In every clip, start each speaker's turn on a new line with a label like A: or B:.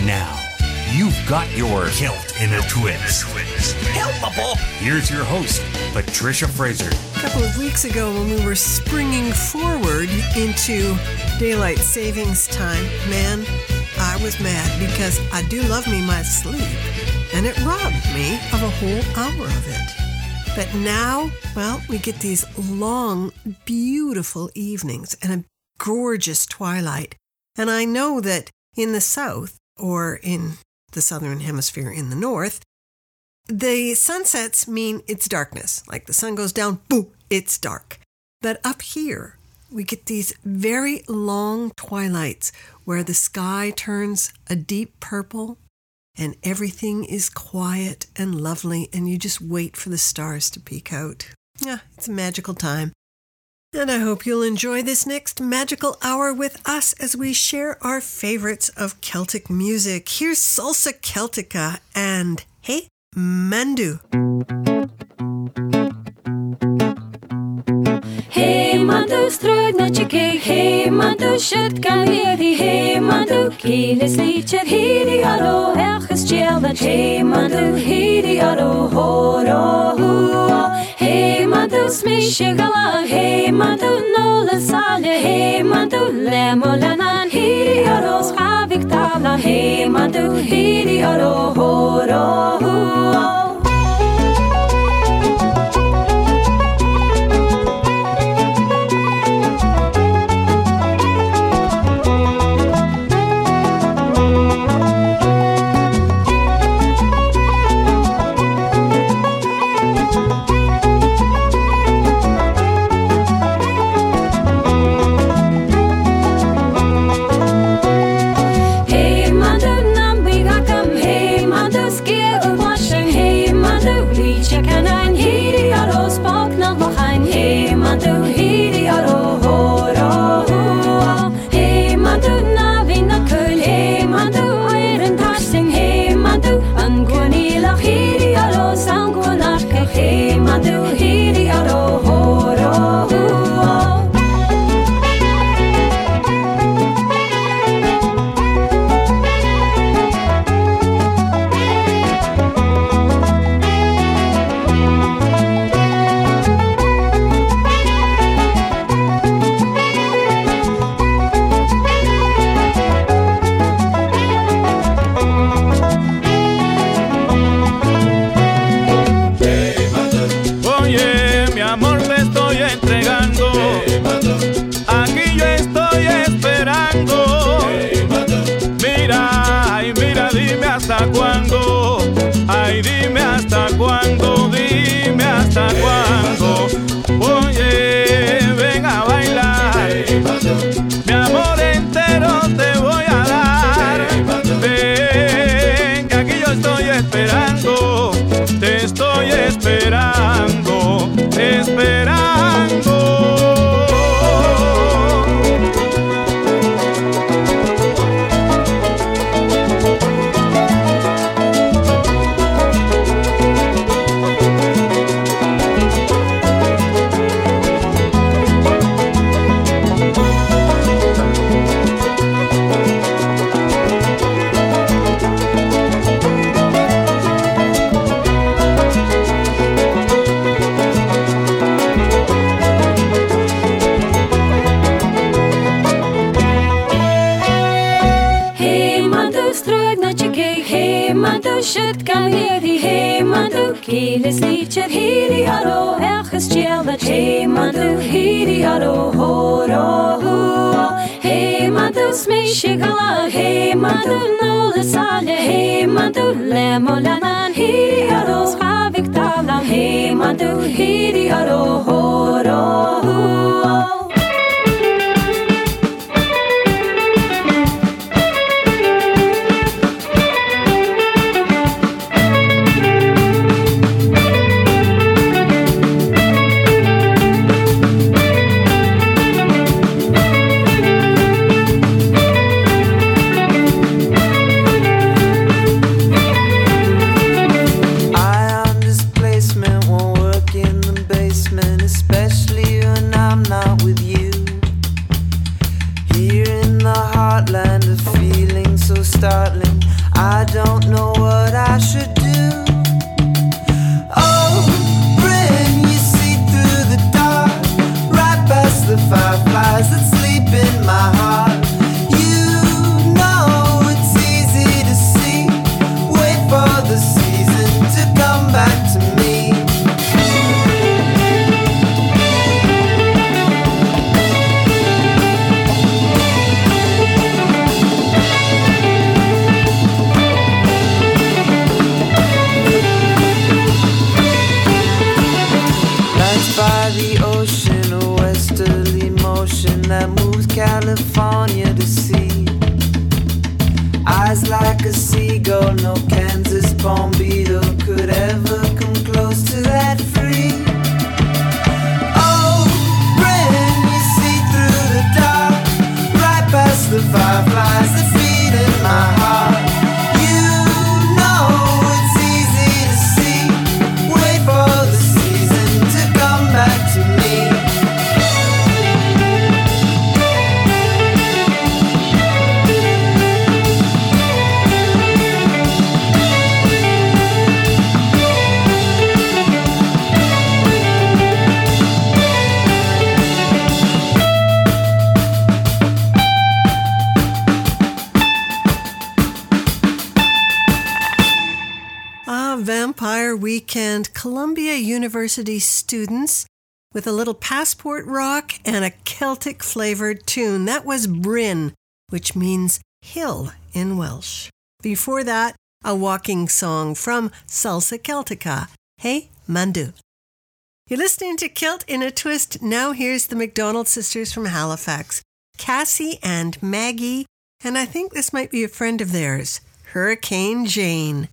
A: Now, you've got your Kilt in a Twist. Helpable. Here's your host, Patricia Fraser.
B: A couple of weeks ago when we were springing forward into daylight savings time, man, I was mad because I do love me my sleep, and it robbed me of a whole hour of it. But now, well, we get these long, beautiful evenings and a gorgeous twilight. And I know that in the south, or in the southern hemisphere in the north, the sunsets mean it's darkness. Like the sun goes down, boom, it's dark. But up here, we get these very long twilights where the sky turns a deep purple and everything is quiet and lovely, and you just wait for the stars to peek out. Yeah, it's a magical time. And I hope you'll enjoy this next magical hour with us as we share our favorites of Celtic music. Here's Salsa Celtica and Hey Mandu.
C: Hey Mandu, strug na chike. Hey Mandu, shit kan heri. Hey Mandu, kiles liedje heri aro. Ergens tjellet. Hey Mandu, heri aro. Horo huo. Hey Mandu, smisje gala. Hey Mandu, nolle salje. Hey Mandu, lemolenan heri aro. Schavik tala. Hey Mandu, heri aro. Horo huo.
D: startling. don't know what I should do. Oh, Bryn, you see through the dark, right past the fireflies that sleep in my heart. You know it's easy to see. Wait for the season to come back to me. By the ocean, a westerly motion that moves California to sea. Eyes like a seagull, no Kansas Palm Beetle could ever come close to that free. Oh, Bryn, you see through the dark, right past the fireflies that feed in my heart. You know it's easy to see. Wait for the season to come back to me.
B: Vampire Weekend, Columbia University students with a little passport rock and a Celtic flavored tune. That was Bryn, which means hill in Welsh. Before that, a walking song from Salsa Celtica, Hey Mandu. You're listening to Kilt in a Twist. Now here's the McDonald sisters from Halifax, Cassie and Maggie, and I think this might be a friend of theirs, Hurricane Jane.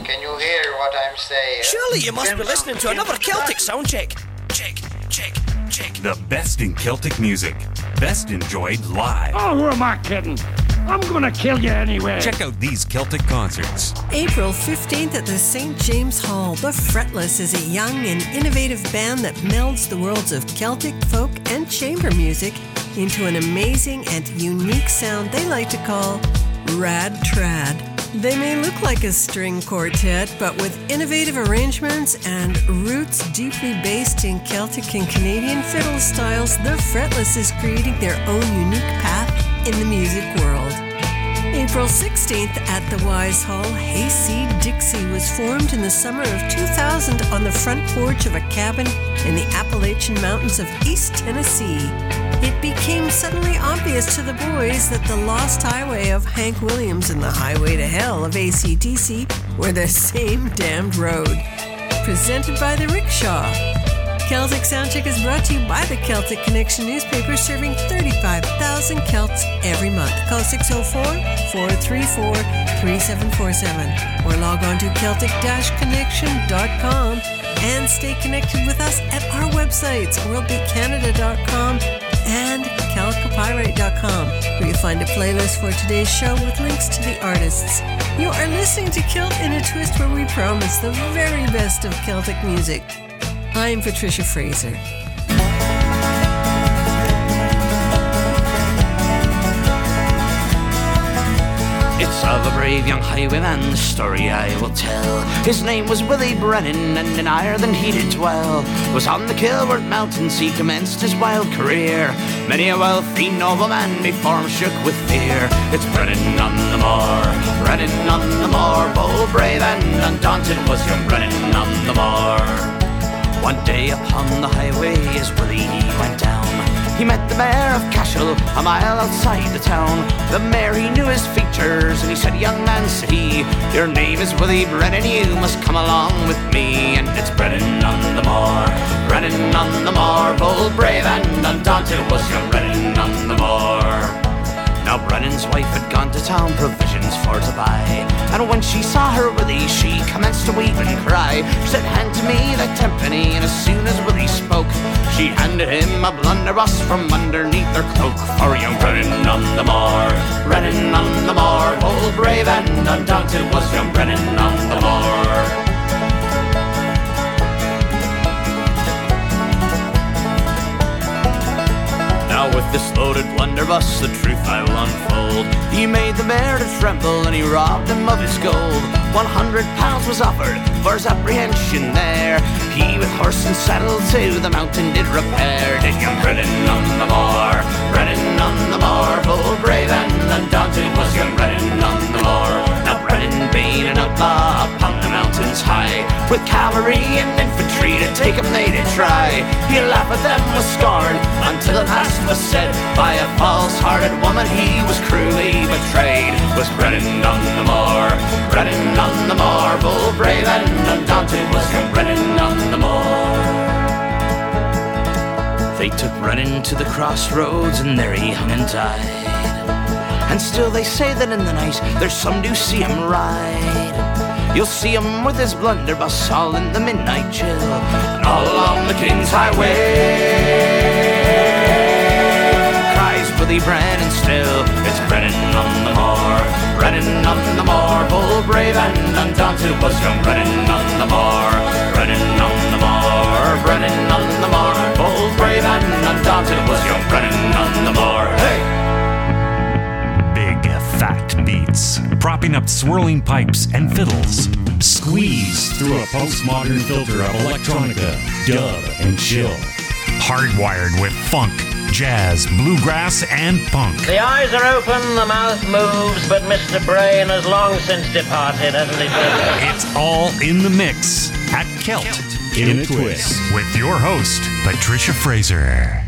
E: Can you hear what I'm saying?
F: Surely you must be listening to another Celtic sound check. Check.
A: The best in Celtic music. Best enjoyed live.
G: Oh, who am I kidding? I'm gonna kill you anyway.
A: Check out these Celtic concerts.
B: April 15th at the St. James Hall, The Fretless is a young and innovative band that melds the worlds of Celtic, folk, and chamber music into an amazing and unique sound they like to call Rad Trad. They may look like a string quartet, but with innovative arrangements and roots deeply based in Celtic and Canadian fiddle styles, The Fretless is creating their own unique path in the music world. April 16th at the Wise Hall, Hayseed Dixie was formed in the summer of 2000 on the front porch of a cabin in the Appalachian Mountains of East Tennessee. It became suddenly obvious to the boys that the Lost Highway of Hank Williams and the Highway to Hell of AC/DC were the same damned road. Presented by the Rickshaw. Celtic Soundcheck is brought to you by the Celtic Connection newspaper, serving 35,000 Celts every month. Call 604-434-3747 or log on to Celtic-Connection.com and stay connected with us at our websites, worldbeatcanada.com and calicopyrite.com, where you'll find a playlist for today's show with links to the artists. You are listening to Celt in a Twist, where we promise the very best of Celtic music. I'm Patricia Fraser.
H: It's of a brave young highwayman, the story I will tell. His name was Willie Brennan, and in Ireland he did dwell. Was on the Kilworth Mountains he commenced his wild career. Many a wealthy nobleman before him shook with fear. It's Brennan on the moor, Brennan on the moor. Bold, brave and undaunted was young Brennan on the moor. One day upon the highway as Willie he went down, he met the mayor of Cashel a mile outside the town. The mayor, he knew his features, and he said, "Young man," said he, "your name is Willie Brennan, you must come along with me." And it's Brennan on the moor, Brennan on the moor. Bold, brave and undaunted was young Brennan on the moor. Now Brennan's wife had gone to town, provisions for to buy, and when she saw her Willie, she commenced to weep and cry. She said, "Hand to me that tenpenny," and as soon as Willie spoke, she handed him a blunderbuss from underneath her cloak. For young Brennan on the moor, Brennan on the moor. Bold, brave and undaunted was young Brennan on the moor. Now with this loaded blunderbuss, the truth I will unfold. He made the mayor to tremble, and he robbed him of his gold. 100 pounds was offered for his apprehension there. He with horse and saddle to the mountain did repair. Did young Brennan on the moor, Brennan on the moor. Bold, brave and undaunted was young Brennan on the moor. Now Brennan being an outlaw upon the mountains high, with cavalry and infantry to take him they did try. He laughed at them with scorn until at last was said, by a false-hearted woman he was cruelly betrayed. Was Brennan on the moor, Brennan on the moor. Bold, brave and undaunted was young Brennan on the moor. They took Brennan to the crossroads, and there he hung and died. And still they say that in the night there's some do see him ride. You'll see him with his blunderbuss all in the midnight chill, and all along the King's Highway cries Willie Brennan still. It's Brennan on the moor, Brennan on the moor. Bold, brave and undaunted was young Brennan on the moor, Brennan on the moor, Brennan on the moor. Bold, brave and undaunted was young Brennan on the moor. Hey!
A: Big, fat beats, propping up swirling pipes and fiddles, squeezed through a postmodern filter of electronica, dub, and chill. Hardwired with funk, jazz, bluegrass, and punk.
I: The eyes are open, the mouth moves, but Mr. Brain has long since departed, hasn't he?
A: It's all in the mix at Celt in a Twist with your host, Patricia Fraser.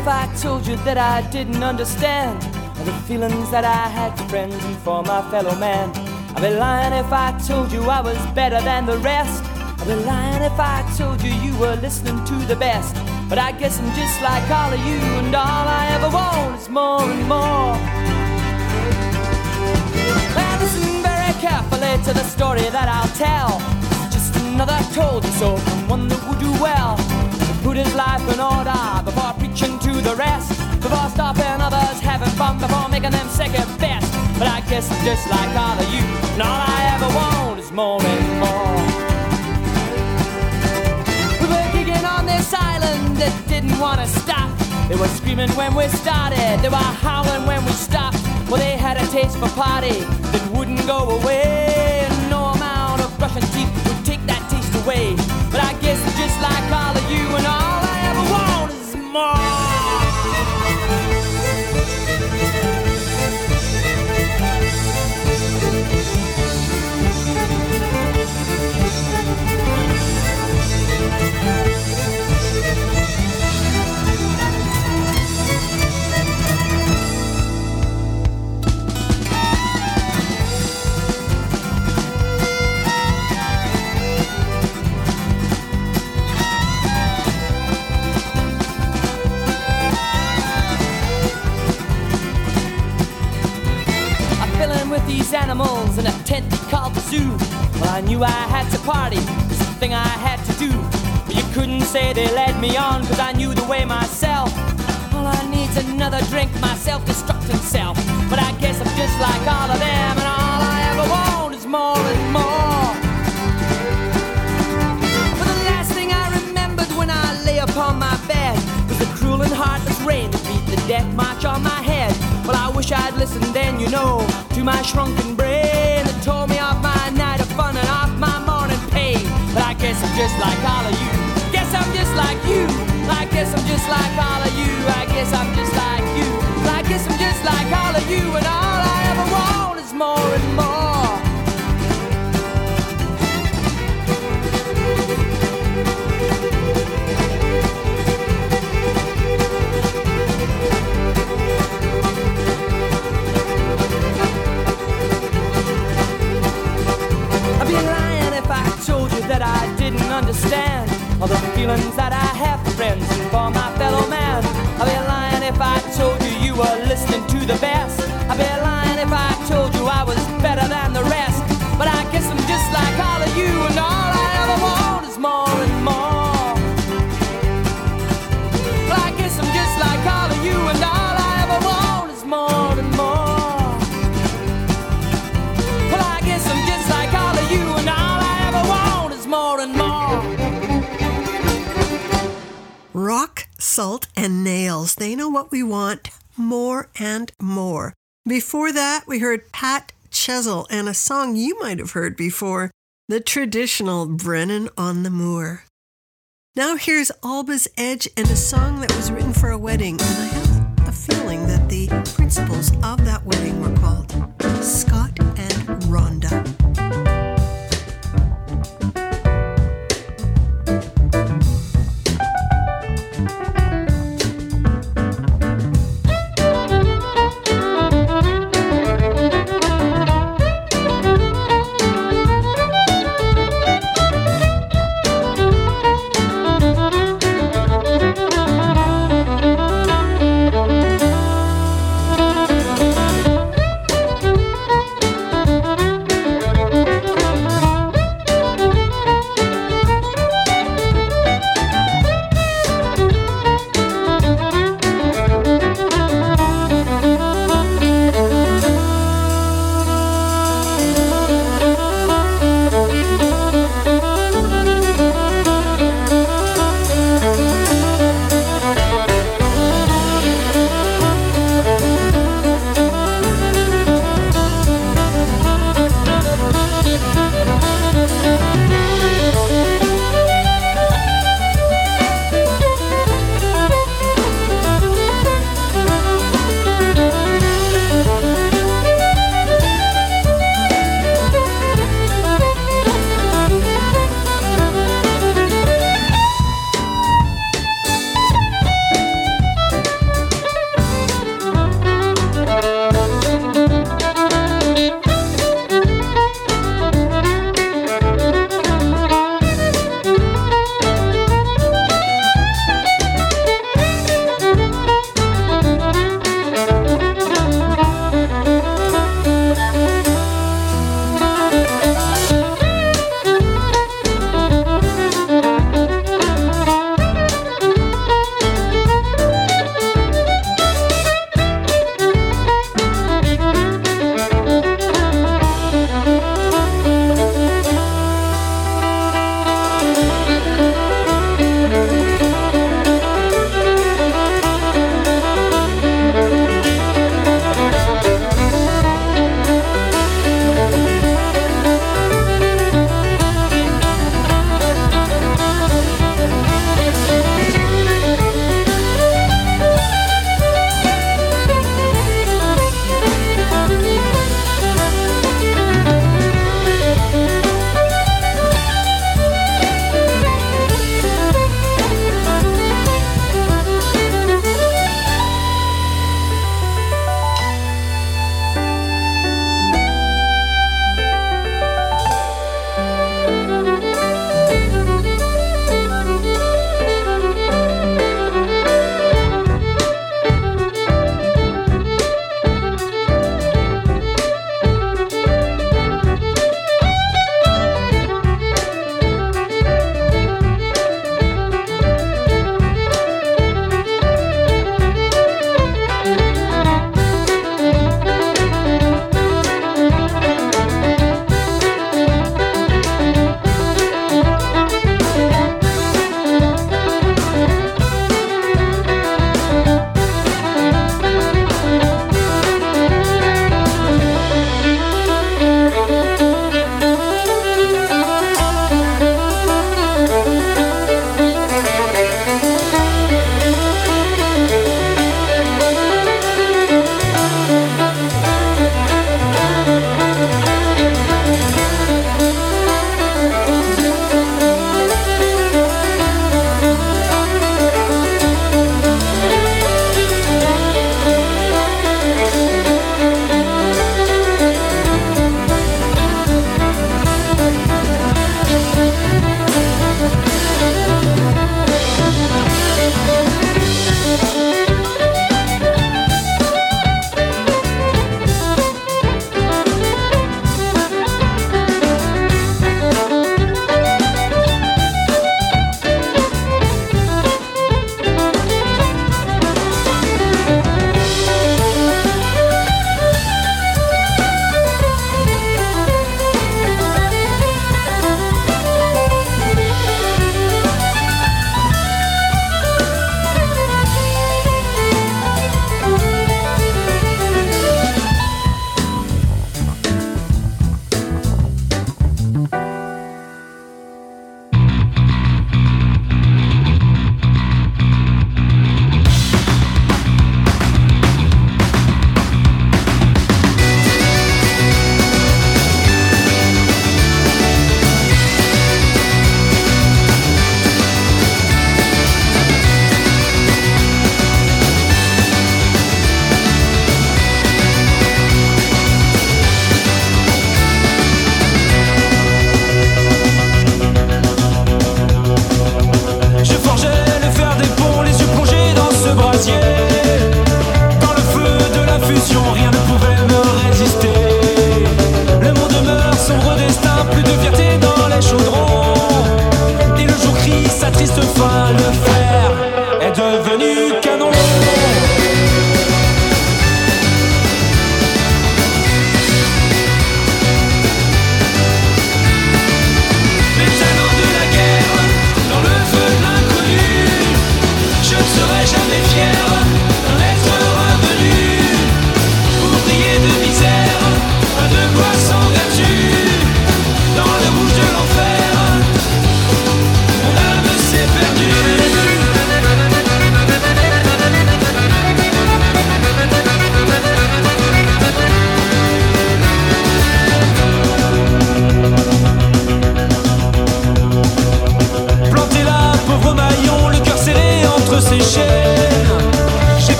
J: if I told you that I didn't understand the feelings that I had for friends and for my fellow man? I'd be lying if I told you I was better than the rest. I'd be lying if I told you you were listening to the best. But I guess I'm just like all of you, and all I ever want is more and more. Well, listen very carefully to the story that I'll tell. It's just another told you so from one that would do well to put his life in order before preaching to the rest, before stopping others having fun, before making them second best. But I guess I'm just like all of you, and all I ever want is more and more. We were gigging on this island that didn't want to stop. They were screaming when we started, they were howling when we stopped. Well, they had a taste for party that wouldn't go away, and no amount of brushing teeth would take that taste away. But I guess I'm just like all of you, and all I ever want is more. With these animals in a tent called the zoo. Well, I knew I had to party, it's the thing I had to do. But you couldn't say they led me on, cause I knew the way myself. All I need's another drink, my self-destructing self. But I guess I'm just like all of them, and all I ever want is more and more. But the last thing I remembered when I lay upon my bed was the cruel and heartless rain that beat the death march on my head. Well, I wish I'd listened then, you know, to my shrunken brain that told me off my night of fun and off my morning pain. But I guess I'm just like all of you. Guess I'm just like you. I guess I'm just like all of you. I guess I'm just like you. I guess I'm just like all of you, and all I ever want is more and more. I'd be lying if I told you that I didn't understand all the feelings that I have for friends and for my fellow man. I'd be lying if I told you you were listening to the best. I'd be lying if I told you I was better than the rest. But I guess I'm just like all of you, and all I ever want is more and more. But I guess I'm just like all of you, and all I ever want is more and more. Well, I guess I'm just like all of you, and all I ever want is more and more.
B: Rock, Salt, and Nails. They know what we want, more and more. Before that, we heard Pat Chesel and a song you might have heard before, the traditional Brennan on the Moor. Now here's Alba's Edge and a song that was written for a wedding, and I have a feeling that the principals of that wedding were called Scott and Rhonda.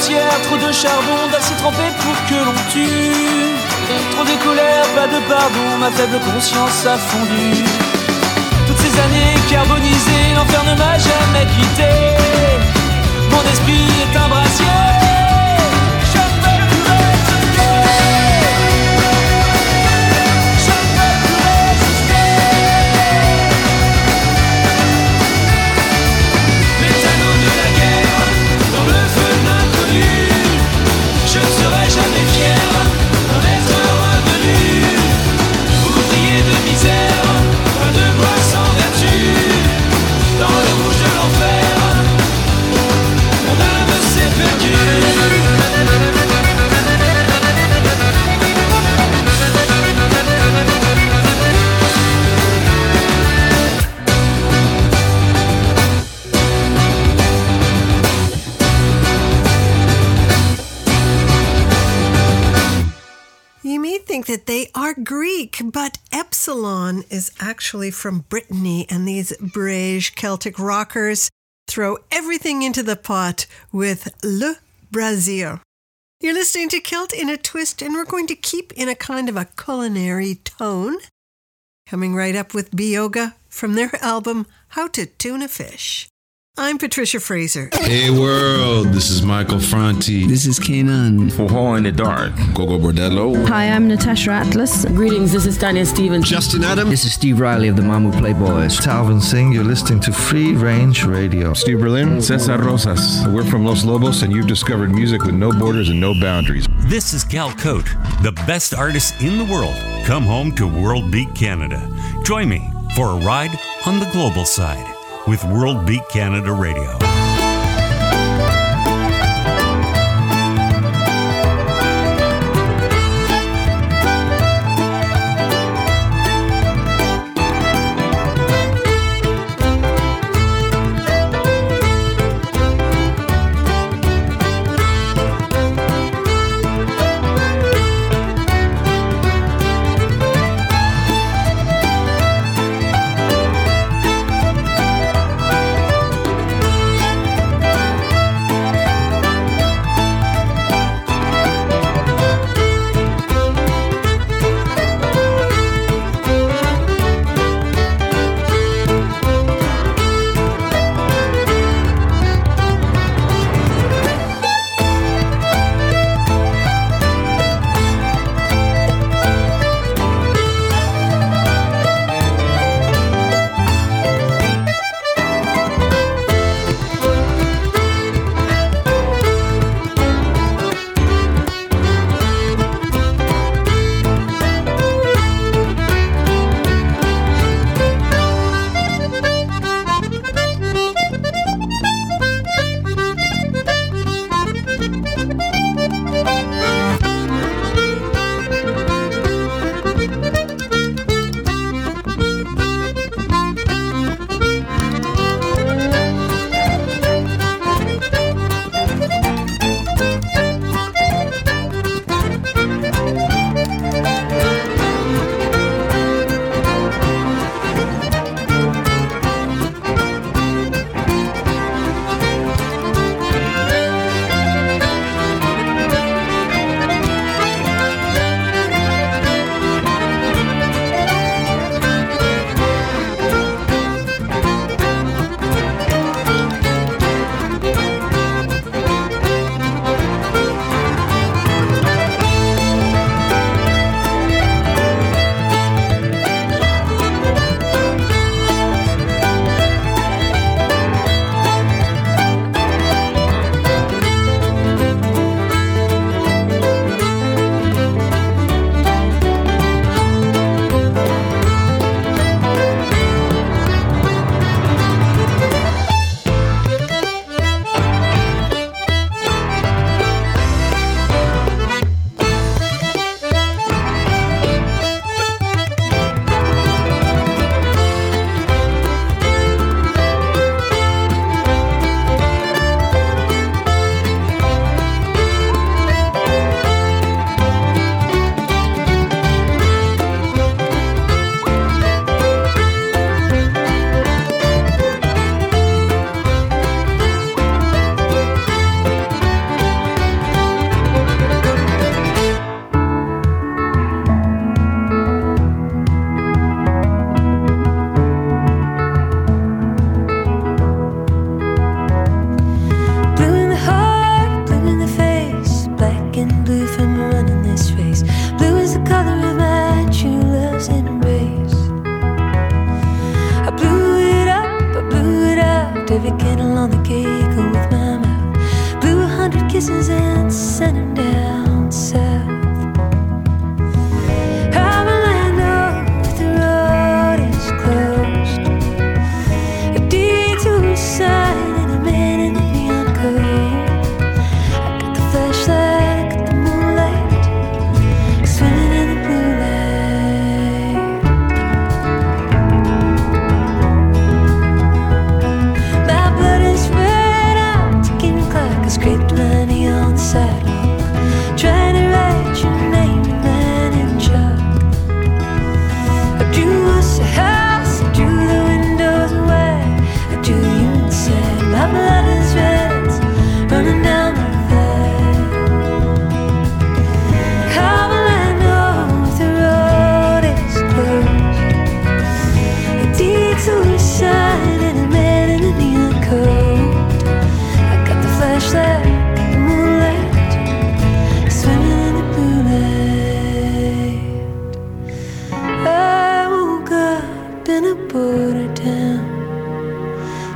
J: poussière, trop de charbon, d'acier trempé pour que l'on tue. Trop de colère, pas de pardon, ma faible conscience a fondu. Toutes ces années carbonisées, l'enfer ne m'a jamais quitté. Mon esprit est un brasier. Je ne serai jamais fier d'en être revenu. Ouvrier de misère, pas de gloire sans vertu. Dans le rouge de l'enfer, mon âme s'est perdue.
B: You may think that they are Greek, but Epsilon is actually from Brittany, and these Brège Celtic rockers throw everything into the pot with Le Brasier. You're listening to Kilt in a Twist, and we're going to keep in a kind of a culinary tone. Coming right up with Bioga from their album How to Tune a Fish. I'm Patricia Fraser.
K: Hey world, this is Michael Franti.
L: This is Kanan.
M: Four in the Dark.
K: Gogo Bordello.
N: Hi, I'm Natasha Atlas.
O: Greetings, this is Daniel Stevens.
P: Justin Adam.
Q: This is Steve Riley of the Mamu Playboys.
R: Talvin Singh, you're listening to Free Range Radio.
S: Steve Berlin. Cesar Rosas. We're from Los Lobos, and you've discovered music with no borders and no boundaries.
A: This is Cal Cote. The best artists in the world come home to World Beat Canada. Join me for a ride on the global side with World Beat Canada Radio.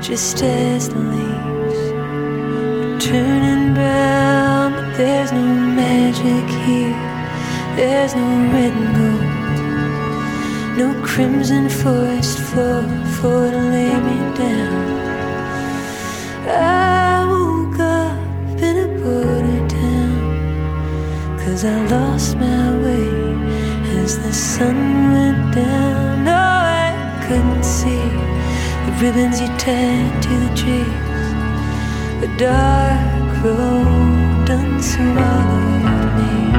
C: just as the leaves are turning brown. But there's no magic here, there's no red and gold, no crimson forest floor for to lay me down. I woke up in a border town, 'cause I lost my way as the sun went down. No, I couldn't see the ribbons you tied to the trees. A dark road unswallowed me.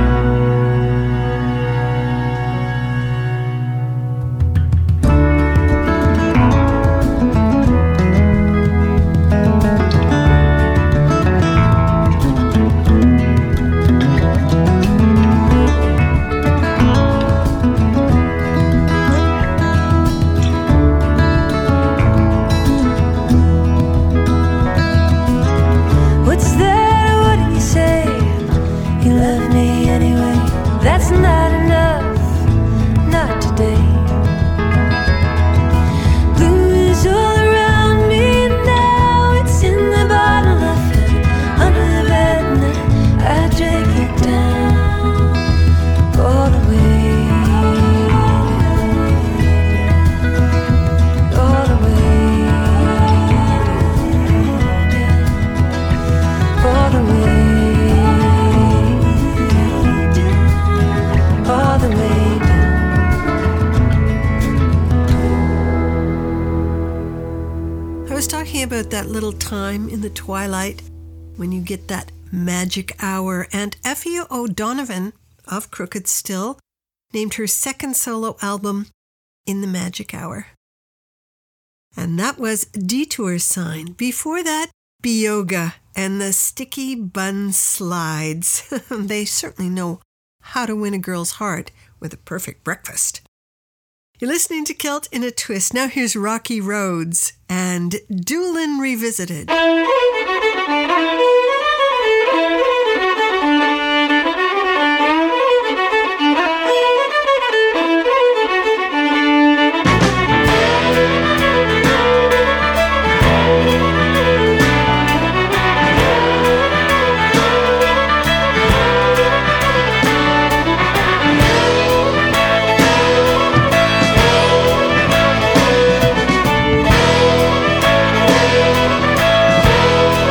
B: About that little time in the twilight when you get that magic hour, and Effie O'Donovan of Crooked Still named her second solo album In the Magic Hour. And that was Detour Sign. Before that, Bioga and the Sticky Bun Slides. They certainly know how to win a girl's heart with a perfect breakfast. You're listening to Kilt in a Twist. Now here's Rocky Roads and Doolin Revisited.
C: Oh,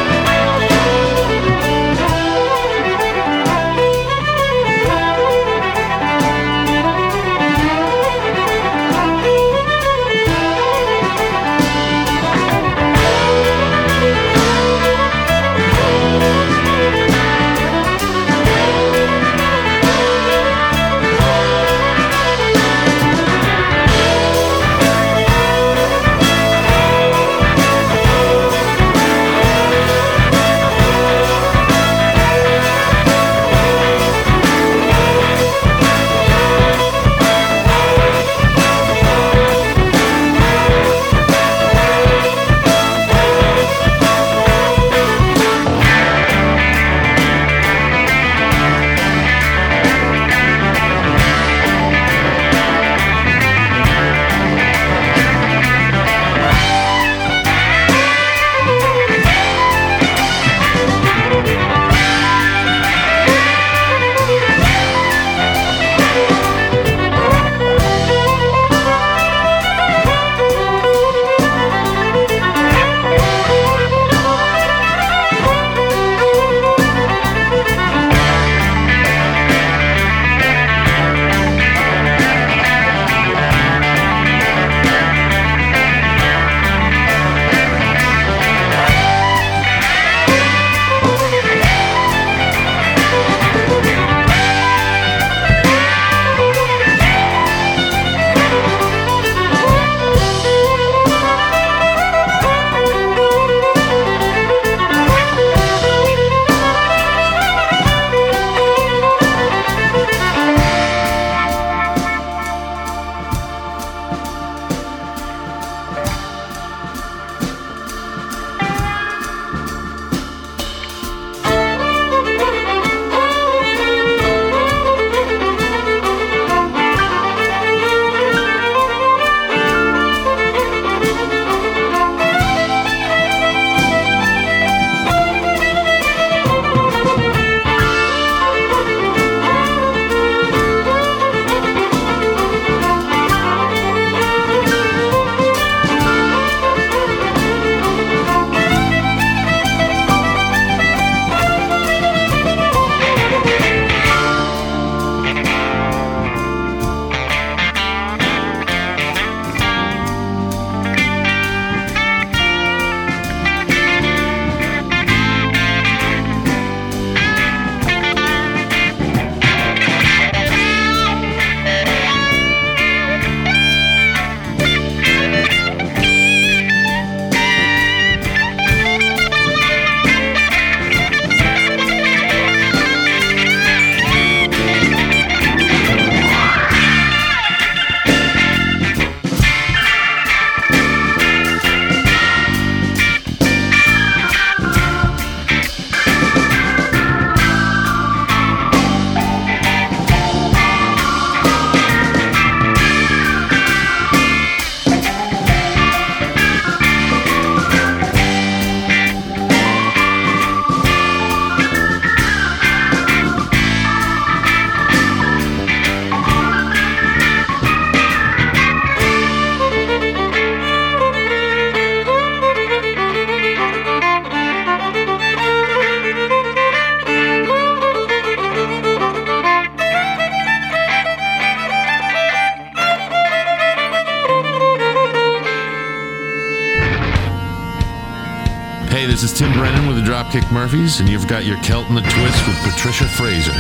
K: Hey, this is Tim Brennan with the Dropkick Murphys, and you've got your Celt in the Twist with Patricia Fraser.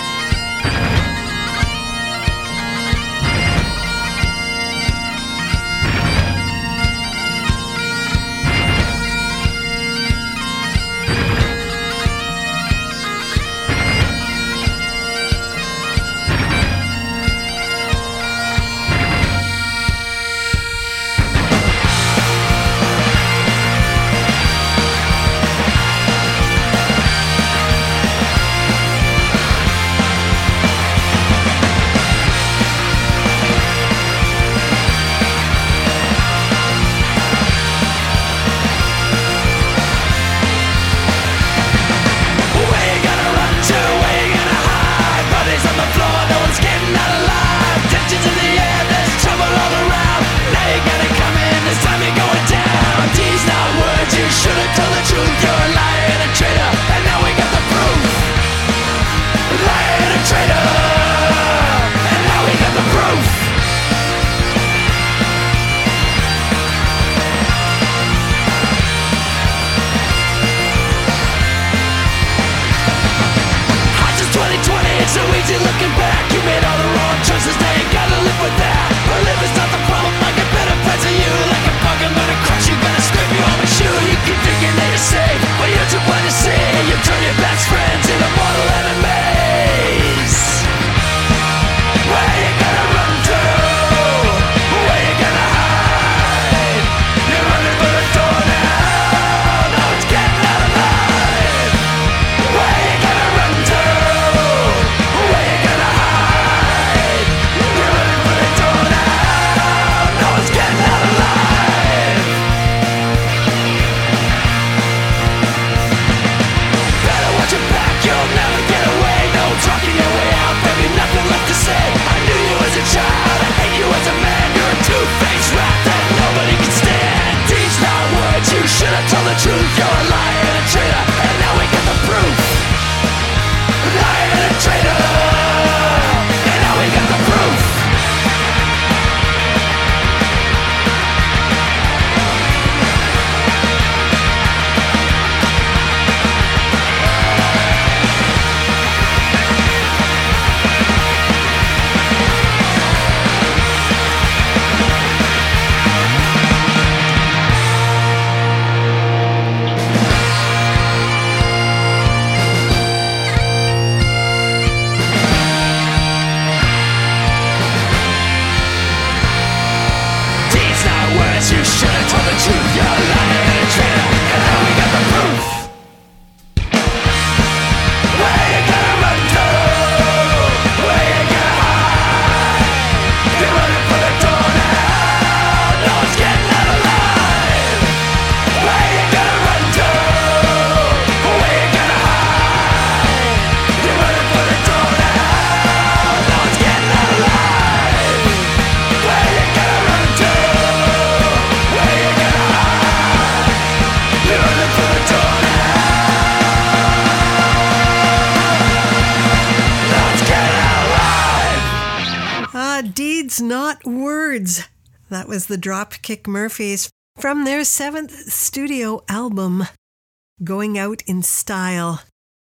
B: Not words. That was the Dropkick Murphys from their 7th studio album, Going Out in Style.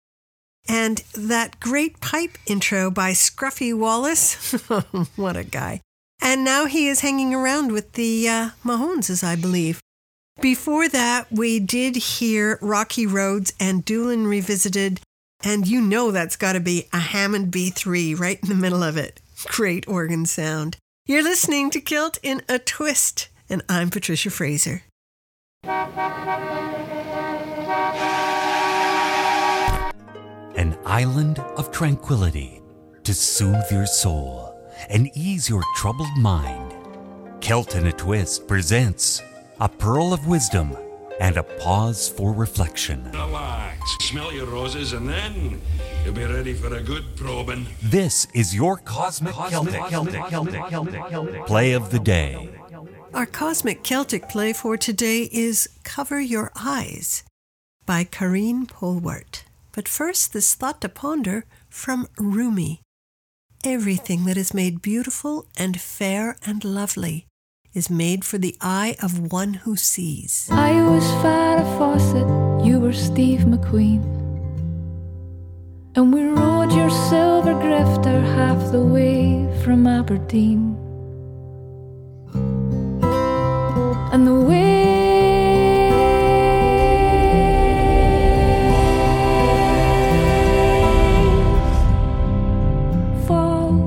B: And that great pipe intro by Scruffy Wallace. What a guy. And now he is hanging around with the Mahoneses, I believe. Before that, we did hear Rocky Roads and Doolin Revisited, and you know that's got to be a Hammond B3 right in the middle of it. Great organ sound. You're listening to Kilt in a Twist, and I'm Patricia Fraser.
A: An island of tranquility to soothe your soul and ease your troubled mind. Kilt in a Twist presents a pearl of wisdom and a pause for reflection.
G: Relax, smell your roses, and then you'll be ready for a good probing.
A: This is your Cosmic Celtic Play of the Day.
B: Our Cosmic Celtic play for today is Cover Your Eyes by Karine Polwart. But first, this thought to ponder from Rumi. Everything that is made beautiful and fair and lovely is made for the eye of one who sees.
C: I was far a faucet Steve McQueen. And we rode your silver grifter half the way from Aberdeen. And the waves fall,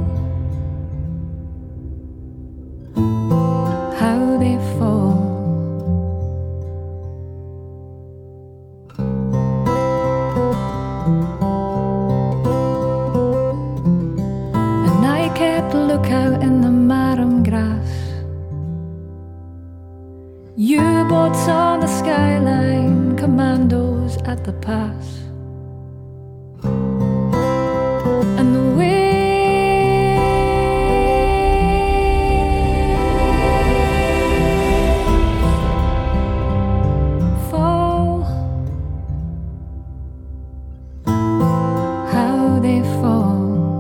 C: how they fall. And I kept lookout in the marram grass, U-boats on the skyline, commandos at the pass. And the waves fall, how they fall.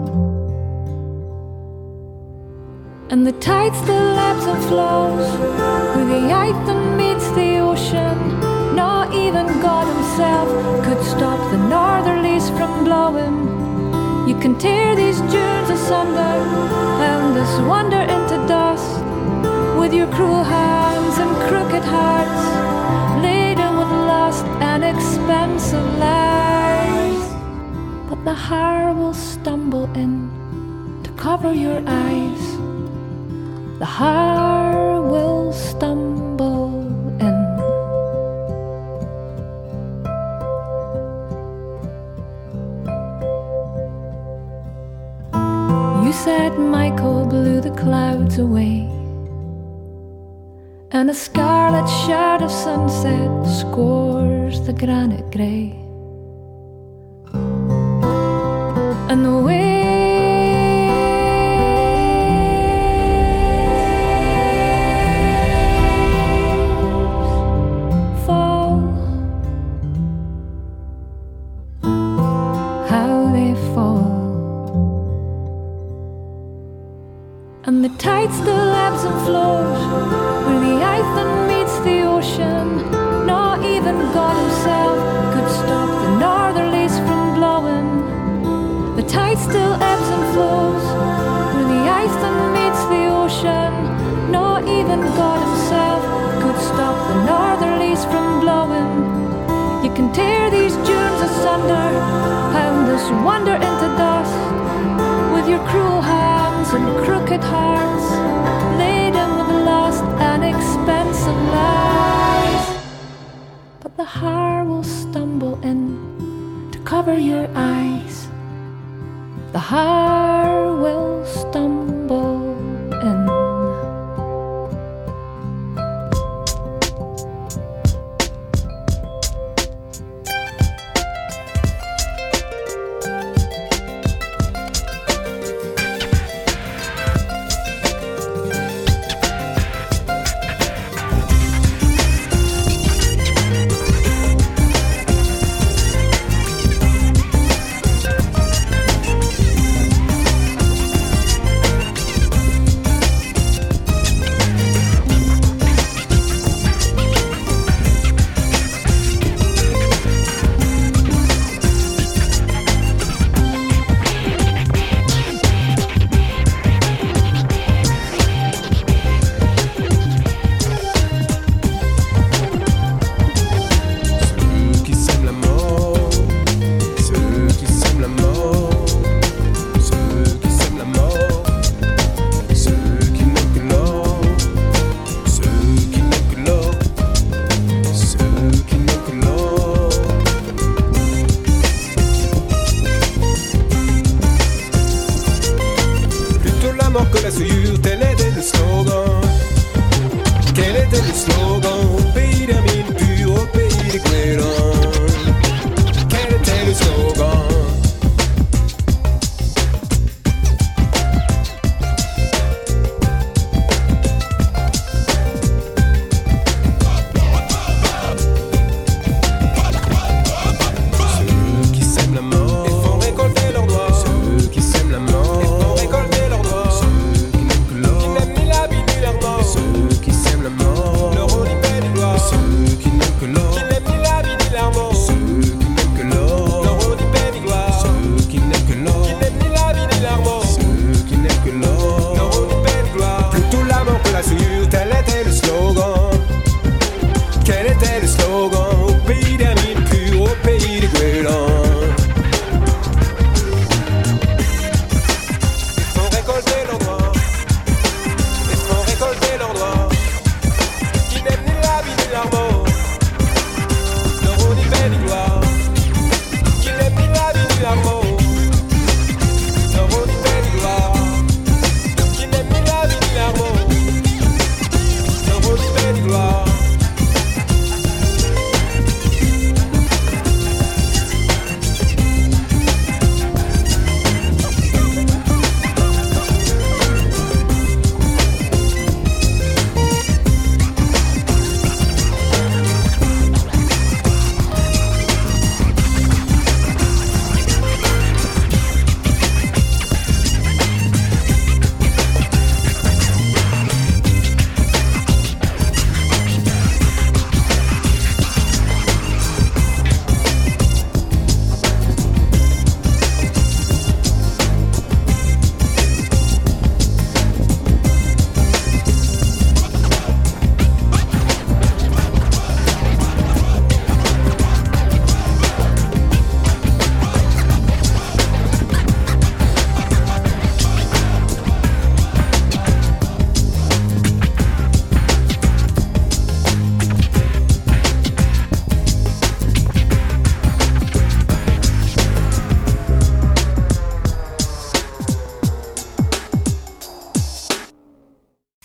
C: And the tide still ebbs and flows, where the Eithin meets the ocean. Not even God himself could stop the northerlies from blowing. You can tear these dunes asunder, pound this wonder into dust, with your cruel hands and crooked hearts, laden with lust and expensive lies. But the har will stumble in to cover your eyes. The har will stumble in. You said Michael blew the clouds away, and a scarlet shard of sunset scores the granite grey. And the way and the tide still ebbs and flows, where the Eithin meets the ocean. Not even God himself could stop the northerlies from blowing. The tide still ebbs and flows, where the Eithin meets the ocean. Not even God himself could stop the northerlies from blowing. You can tear these dunes asunder, pound this wonder into dust, with your cruel hands and crooked hearts, laden with lust and expensive lies. But the har will stumble in to cover your eyes. The har will stumble in.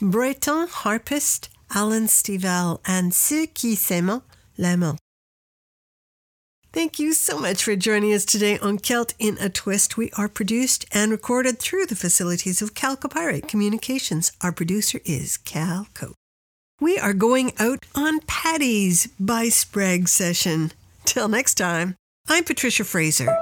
B: Breton harpist Alan Stivell and Ceux qui s'aiment l'aiment. Thank you so much for joining us today on Celt in a Twist. We are produced and recorded through the facilities of Calcopyrate Communications. Our producer is Cal Cope. We are going out on Paddy's by Sprague session. Till next time, I'm Patricia Fraser.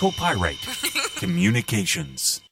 A: Copyright Communications.